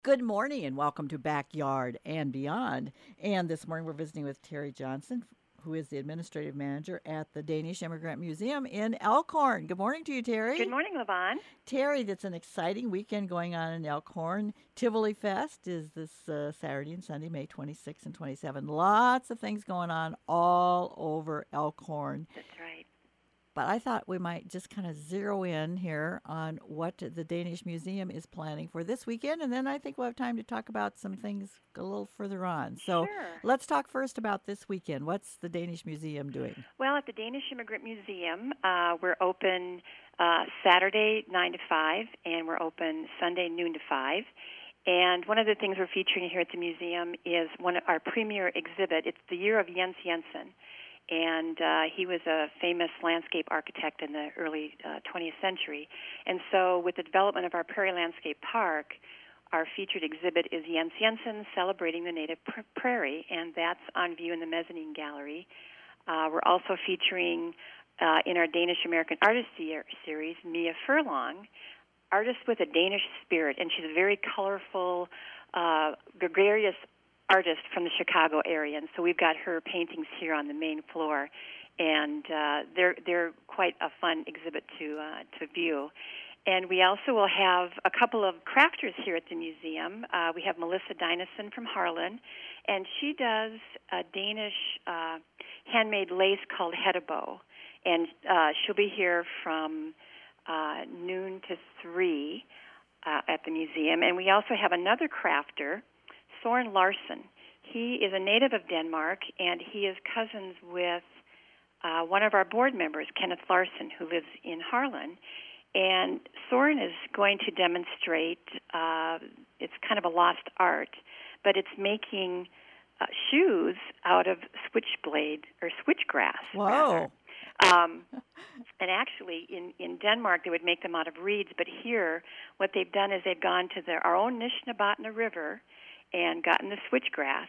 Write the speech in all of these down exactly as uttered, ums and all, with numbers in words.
Good morning and welcome to Backyard and Beyond. And this morning we're visiting with Terry Johnson, who is the administrative manager at the Danish Immigrant Museum in Elkhorn. Good morning to you, Good Terry. morning, Levon. Terry, that's an exciting weekend going on in Elkhorn. Tivoli Fest is this uh, Saturday and Sunday, May twenty-sixth and twenty-seventh. Lots of things going on all over Elkhorn. That's right. But I thought we might just kind of zero in here on what the Danish Museum is planning for this weekend, and then I think we'll have time to talk about some things a little further on. So Sure. let's talk first about this weekend. What's the Danish Museum doing? Well, at the Danish Immigrant Museum, uh, we're open uh, Saturday nine to five, and we're open Sunday noon to five. And one of the things we're featuring here at the museum is one of our premier exhibit. It's the year of Jens Jensen. And uh, he was a famous landscape architect in the early uh, twentieth century. And so with the development of our Prairie Landscape Park, our featured exhibit is Jens Jensen Celebrating the Native pr- Prairie, and that's on view in the mezzanine gallery. Uh, we're also featuring uh, in our Danish American Artist ser- series Mia Furlong, artist with a Danish spirit, and she's a very colorful, uh, gregarious artist from the Chicago area, and so we've got her paintings here on the main floor, and uh, they're they're quite a fun exhibit to uh, to view. And we also will have a couple of crafters here at the museum. Uh, we have Melissa Dynison from Harlan, and she does a Danish uh, handmade lace called Hedebo, and uh, she'll be here from uh, noon to three uh, at the museum. And we also have another crafter, Soren Larsen. He is a native of Denmark, and he is cousins with uh, one of our board members, Kenneth Larsen, who lives in Harlan. And Soren is going to demonstrate, uh, it's kind of a lost art, but it's making uh, shoes out of switchblade, or switchgrass, rather. Whoa. Um, and actually, in, in Denmark, they would make them out of reeds, but here, what they've done is they've gone to their, our own Nishnabotna River and gotten the switchgrass,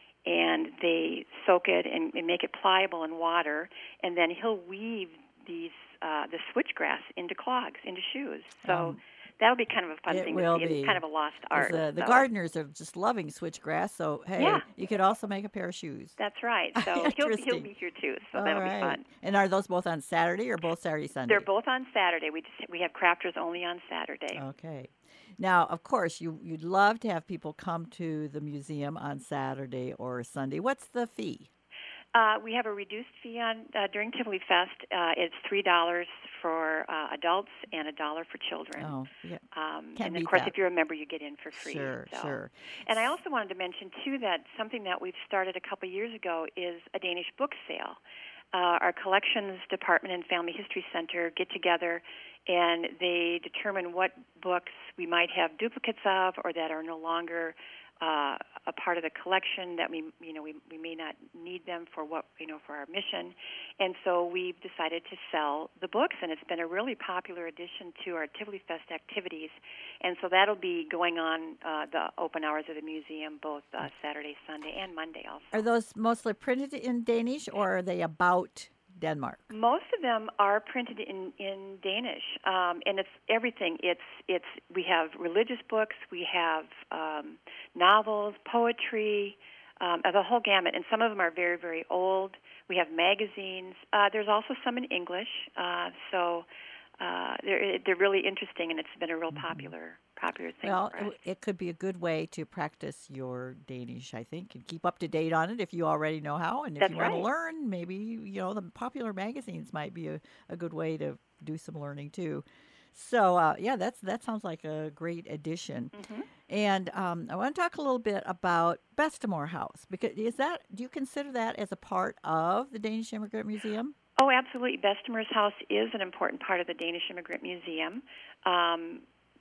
and they soak it and, and make it pliable in water, and then he'll weave these uh, the switchgrass into clogs, into shoes. So Um, that'll be kind of a fun it thing to will see. It's be. kind of a lost 'Cause, art. uh, the So gardeners are just loving switchgrass, so hey, yeah, you could also make a pair of shoes. that's right. So he'll he'll Interesting. be here too. So All that'll be right. fun. And are those both on Saturday or both Saturday, They're Sunday? both on Saturday. We just we have crafters only on Saturday. Okay. Now, of course, you you'd love to have people come to the museum on Saturday or Sunday. What's the fee? Uh, we have a reduced fee on uh, during Tivoli Fest. Uh, it's three dollars for uh, adults and a dollar for children. Oh, yeah. Um, Can't and of beat course, that. if you're a member, you get in for free. Sure, So, sure. and I also wanted to mention too that something that we've started a couple years ago is a Danish book sale. Uh, our collections department and family history center get together, and they determine what books we might have duplicates of, or that are no longer uh, a part of the collection, that we, you know, we we may not need them for what, you know, for our mission. And so we've decided to sell the books, and it's been a really popular addition to our Tivoli Fest activities. And so that'll be going on uh, the open hours of the museum, both uh, Saturday, Sunday, and Monday Are also. those mostly printed in Danish or are they about Denmark? Most of them are printed in, in Danish, um, and it's everything. It's it's we have religious books, we have um, novels, poetry, um, the whole gamut, and some of them are very, very old. We have magazines. Uh, there's also some in English, uh, so uh, they're they're really interesting, and it's been a real popular popular thing Well, for it, us. w- it could be a good way to practice your Danish, I think, and keep up to date on it if you already know how. And if That's you want to right. learn, maybe, you know, the popular magazines might be a, a good way to do some learning too. So, uh, yeah, that's that sounds like a great addition. hmm And um, I want to talk a little bit about Bestemore House because is that do you consider that as a part of the Danish Immigrant Museum? Oh, absolutely. Bestemore's house is an important part of the Danish Immigrant Museum. Um,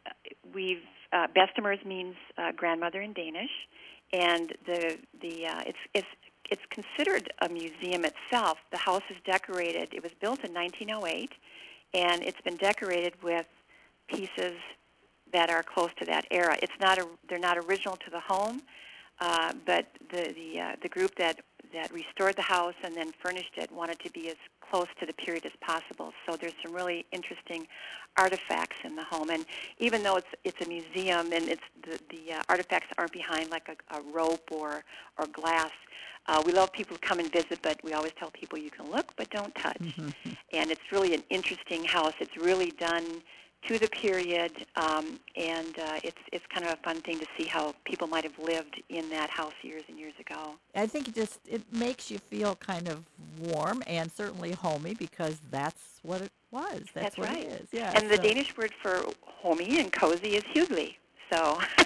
we've uh, Bestemers means uh, grandmother in Danish, and the the uh, it's it's it's considered a museum itself. The house is decorated. It was built in nineteen oh eight, and it's been decorated with pieces that are close to that era. It's not a, they're not original to the home, uh, but the the uh, the group that that restored the house and then furnished it wanted to be as close to the period as possible. So there's some really interesting artifacts in the home. And even though it's it's a museum and it's the, the uh, artifacts aren't behind like a, a rope or, or glass, uh, we love people to come and visit, but we always tell people you can look but don't touch. And it's really an interesting house. It's really done to the period, um, and uh, it's it's kind of a fun thing to see how people might have lived in that house years and years ago. I think it just it makes you feel kind of warm and certainly homey because that's what it was. That's, That's what right. it is. Yeah. And the so- Danish word for homey and cozy is hyggelig. So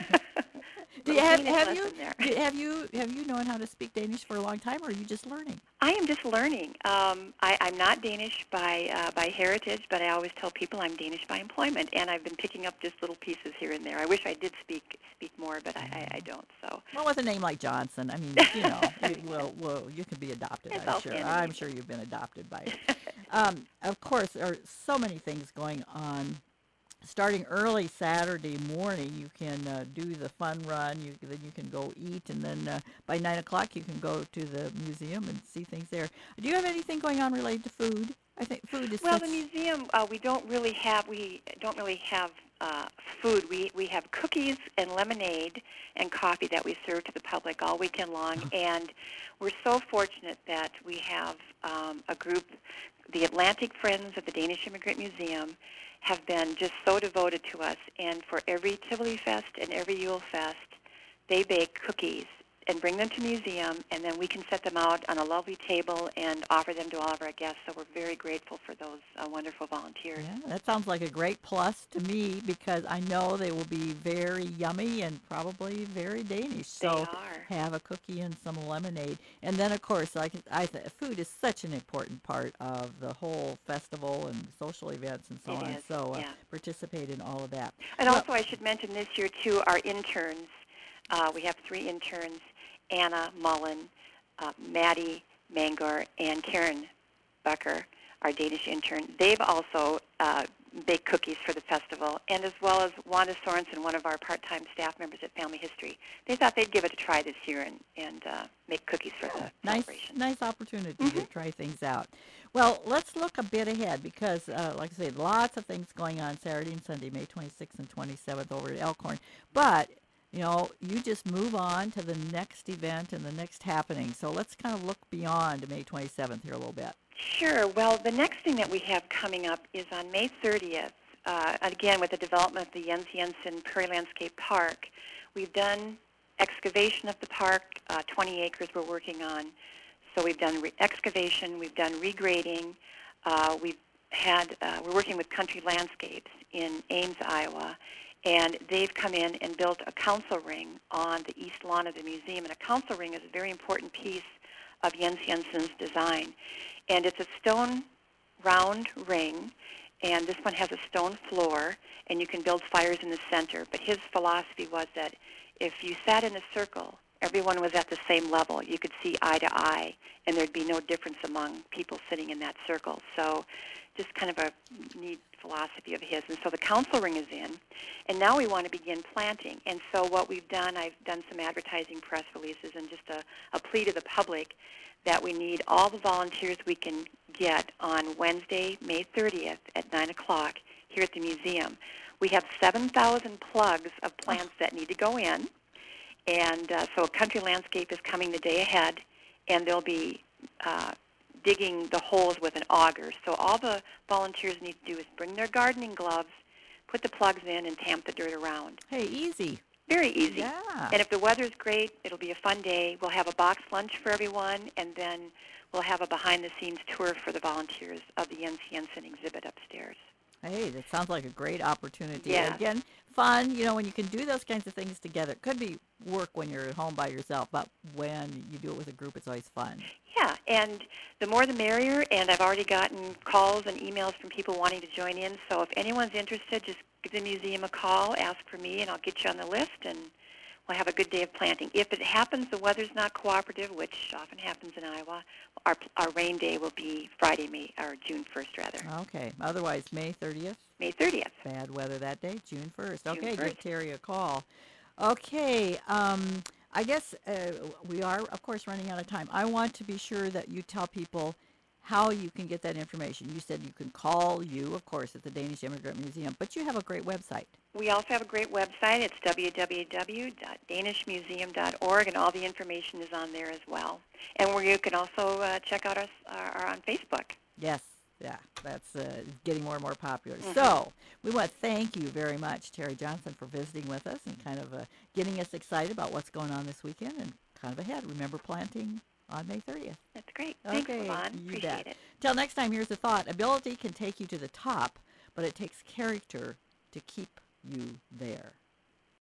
Do you have, Danish have you lesson there. do- have you have you known how to speak Danish for a long time, or are you just learning? I am just learning. Um, I, I'm not Danish by uh, by heritage, but I always tell people I'm Danish by employment, and I've been picking up just little pieces here and there. I wish I did speak speak more, but I, I, I don't. So Well, with a name like Johnson, I mean, you know, you, well, well, you can be adopted. It's I'm all sure. Scandinavian. I'm sure you've been adopted by it. um, of course, there are so many things going on. Starting early Saturday morning, you can uh, do the fun run. You then you can go eat, and then uh, by nine o'clock you can go to the museum and see things there. Do you have anything going on related to food? I think food is well, such. the museum uh, we don't really have we don't really have uh, food. We we have cookies and lemonade and coffee that we serve to the public all weekend long, and we're so fortunate that we have um, a group, the Atlantic Friends of the Danish Immigrant Museum, have been just so devoted to us, and for every Tivoli Fest and every Yule Fest, they bake cookies and bring them to the museum, and then we can set them out on a lovely table and offer them to all of our guests. So we're very grateful for those uh, wonderful volunteers. Yeah, that sounds like a great plus to me because I know they will be very yummy and probably very Danish. So They are. have a cookie and some lemonade, and then of course, like I th- food is such an important part of the whole festival and social events and so It on. is, So uh, yeah. participate in all of that. And Well- also, I should mention this year too, our interns. Uh, we have three interns: Anna Mullen, uh, Maddie Mangor, and Karen Becker, our Danish intern. They've also uh, baked cookies for the festival, and as well as Wanda Sorensen, one of our part-time staff members at Family History. They thought they'd give it a try this year and, and uh, make cookies for the Nice, celebration. nice opportunity to try things out. Well, let's look a bit ahead because, uh, like I said, lots of things going on Saturday and Sunday, May twenty-sixth and twenty-seventh over at Elkhorn. But you know, you just move on to the next event and the next happening. So let's kind of look beyond May twenty-seventh here a little bit. Sure. Well, the next thing that we have coming up is on May thirtieth, uh, again with the development of the Jens Jensen Prairie Landscape Park. We've done excavation of the park, uh, twenty acres we're working on. So we've done re- excavation, we've done regrading, uh, we've had, uh, we're working with Country Landscapes in Ames, Iowa, and they've come in and built a council ring on the east lawn of the museum. And a council ring is a very important piece of Jens Jensen's design. And it's a stone round ring, and this one has a stone floor, and you can build fires in the center. But his philosophy was that if you sat in a circle, everyone was at the same level. You could see eye to eye, and there'd be no difference among people sitting in that circle. So just kind of a neat philosophy of his. And so the council ring is in, and now we want to begin planting. And so what we've done, I've done some advertising press releases and just a, a plea to the public that we need all the volunteers we can get on Wednesday, May thirtieth at nine o'clock here at the museum. We have seven thousand plugs of plants that need to go in. And uh, so Country Landscape is coming the day ahead, and they'll be uh, digging the holes with an auger. So all the volunteers need to do is bring their gardening gloves, put the plugs in, and tamp the dirt around. Hey, easy. Very easy. Yeah. And if the weather's great, it'll be a fun day. We'll have a box lunch for everyone, and then we'll have a behind-the-scenes tour for the volunteers of the Jens Jensen exhibit upstairs. Hey, that sounds like a great opportunity. Yeah. Again, fun, you know, when you can do those kinds of things together. It could be work when you're at home by yourself, but when you do it with a group, it's always fun. Yeah, and the more the merrier, and I've already gotten calls and emails from people wanting to join in. So if anyone's interested, just give the museum a call, ask for me, and I'll get you on the list, and we'll have a good day of planting. If it happens the weather's not cooperative, which often happens in Iowa, our, our rain day will be Friday, May, or June first, rather. Okay. Otherwise, May thirtieth. May thirtieth. Bad weather that day, June first. June Okay, give first. Terry a call. Okay, um, I guess uh, we are, of course, running out of time. I want to be sure that you tell people how you can get that information. You said you can call you, of course, at the Danish Immigrant Museum, but you have a great website. We also have a great website. It's w w w dot danish museum dot org, and all the information is on there as well. And where you can also uh, check out us are on Facebook. Yes, yeah, that's uh, getting more and more popular. Mm-hmm. So we want to thank you very much, Terry Johnson, for visiting with us and kind of uh, getting us excited about what's going on this weekend and kind of ahead. Remember planting on May thirtieth. That's great. Thanks, Okay, Yvonne. you Appreciate bet. it. Till next time, here's a thought. Ability can take you to the top, but it takes character to keep you there.